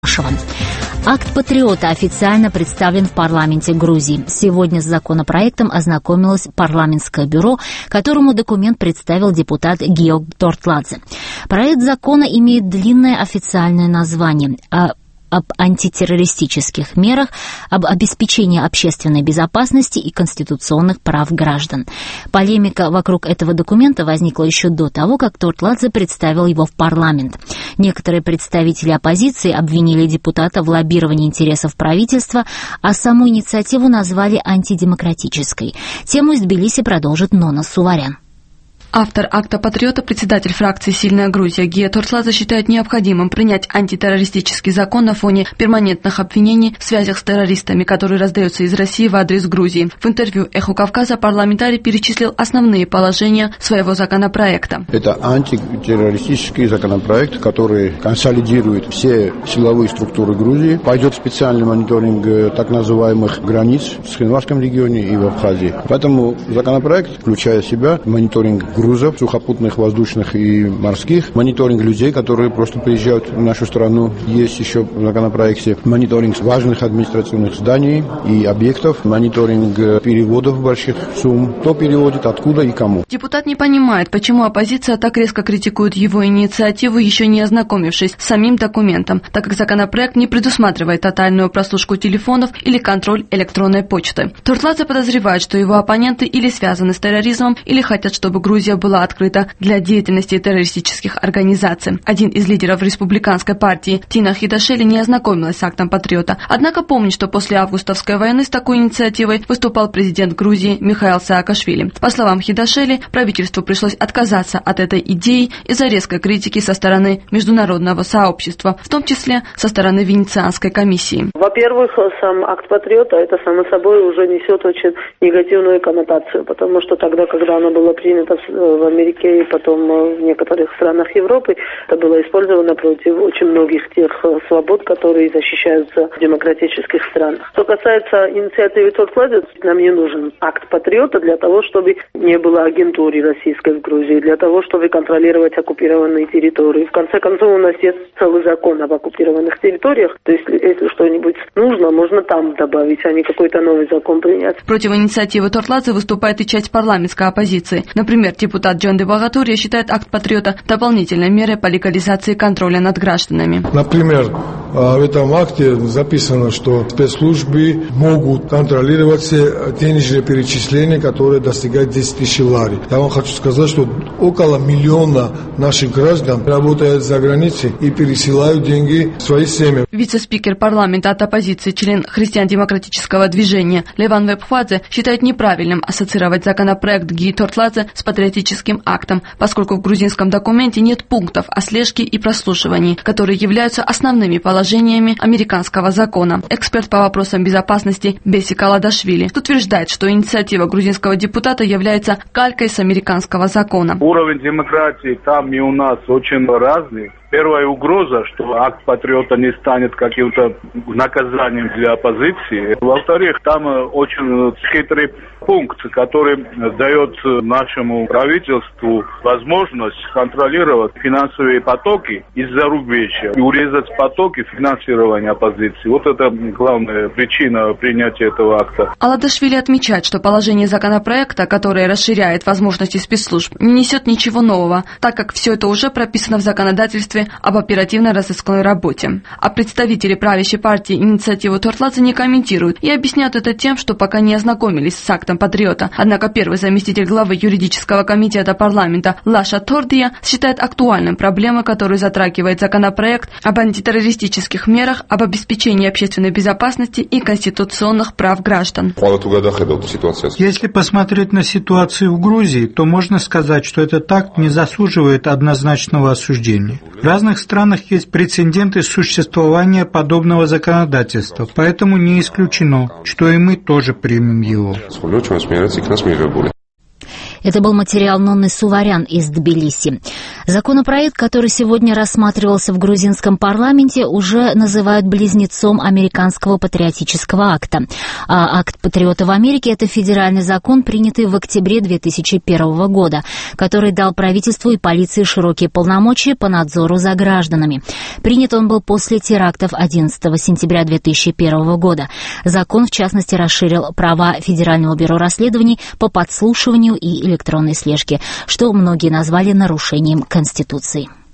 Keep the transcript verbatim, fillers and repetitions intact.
Якушева. Акт «Патриота» официально представлен в парламенте Грузии. Сегодня с законопроектом ознакомилось парламентское бюро, которому документ представил депутат Георг Тортладзе. Проект закона имеет длинное официальное название – об антитеррористических мерах, об обеспечении общественной безопасности и конституционных прав граждан. Полемика вокруг этого документа возникла еще до того, как Тортладзе представил его в парламент. Некоторые представители оппозиции обвинили депутата в лоббировании интересов правительства, а саму инициативу назвали антидемократической. Тему из Тбилиси продолжит Нона Суварян. Автор акта «Патриота», председатель фракции «Сильная Грузия» Георг Тортладзе считает необходимым принять антитеррористический закон на фоне перманентных обвинений в связях с террористами, которые раздаются из России в адрес Грузии. В интервью «Эхо Кавказа» парламентарий перечислил основные положения своего законопроекта. Это антитеррористический законопроект, который консолидирует все силовые структуры Грузии. Пойдет специальный мониторинг так называемых границ в Схинвальском регионе и в Абхазии. Поэтому законопроект, включая в себя мониторинг грузов, сухопутных, воздушных и морских, мониторинг людей, которые просто приезжают в нашу страну. Есть еще в законопроекте мониторинг важных административных зданий и объектов, мониторинг переводов больших сумм, кто переводит, откуда и кому. Депутат не понимает, почему оппозиция так резко критикует его инициативу, еще не ознакомившись с самим документом, так как законопроект не предусматривает тотальную прослушку телефонов или контроль электронной почты. Тортладзе подозревает, что его оппоненты или связаны с терроризмом, или хотят, чтобы Грузия была открыта для деятельности террористических организаций. Один из лидеров республиканской партии Тина Хидашели не ознакомилась с актом «Патриота», однако помнит, что после августовской войны с такой инициативой выступал президент Грузии Михаил Саакашвили. По словам Хидашели, правительству пришлось отказаться от этой идеи из-за резкой критики со стороны международного сообщества, в том числе со стороны Венецианской комиссии. Во-первых, сам акт «Патриота» это само собой уже несет очень негативную коннотацию, потому что тогда, когда оно было принято в Америке и потом в некоторых странах Европы, это было использовано против очень многих тех свобод, которые защищаются в демократических странах. Что касается инициативы Тортладзе, нам не нужен акт «Патриота» для того, чтобы не было агентуры российской в Грузии, для того, чтобы контролировать оккупированные территории. В конце концов, у нас есть целый закон об оккупированных территориях, то есть если что-нибудь нужно, можно там добавить, а не какой-то новый закон принять. Против инициативы Тортладзе выступает и часть парламентской оппозиции. Например, депутат Джон де Багатурья считает акт «Патриота» дополнительной мерой по легализации контроля над гражданами. Например, в этом акте записано, что спецслужбы могут контролировать все денежные перечисления, которые достигают десять тысяч лари. Я вам хочу сказать, что около миллиона наших граждан работают за границей и пересылают деньги в свои семьи. Вице-спикер парламента от оппозиции, член христиан-демократического движения Леван Вебхвадзе считает неправильным ассоциировать законопроект Георга Тортладзе с патриотическим актом, поскольку в грузинском документе нет пунктов о слежке и прослушивании, которые являются основными положениями американского закона. Эксперт по вопросам безопасности Беси Каладашвили утверждает, что инициатива грузинского депутата является калькой с американского закона. Уровень демократии там и у нас очень разный. Первая угроза, что акт «Патриота» не станет каким-то наказанием для оппозиции. Во-вторых, там очень хитрый пункт, который дает нашему правительству возможность контролировать финансовые потоки из зарубежья и урезать потоки финансирования оппозиции. Вот это главная причина принятия этого акта. Аладашвили отмечает, что положение законопроекта, которое расширяет возможности спецслужб, не несет ничего нового, так как все это уже прописано в законодательстве об оперативно-розыскной работе. А представители правящей партии инициативу Тортладзе не комментируют и объясняют это тем, что пока не ознакомились с актом «Патриота». Однако первый заместитель главы юридического комитета парламента Лаша Тордия считает актуальным проблемы, которую затрагивает законопроект об антитеррористических мерах, об обеспечении общественной безопасности и конституционных прав граждан. Если посмотреть на ситуацию в Грузии, то можно сказать, что этот акт не заслуживает однозначного осуждения. В разных странах есть прецеденты существования подобного законодательства, поэтому не исключено, что и мы тоже примем его. Это был материал Нонны Суварян из Тбилиси. Законопроект, который сегодня рассматривался в грузинском парламенте, уже называют близнецом американского патриотического акта. А акт «Патриота в Америке» — это федеральный закон, принятый в октябре две тысячи первого года, который дал правительству и полиции широкие полномочия по надзору за гражданами. Принят он был после терактов одиннадцатого сентября две тысячи первого года. Закон, в частности, расширил права Федерального бюро расследований по подслушиванию и электронной слежке, что многие назвали нарушением Конституции.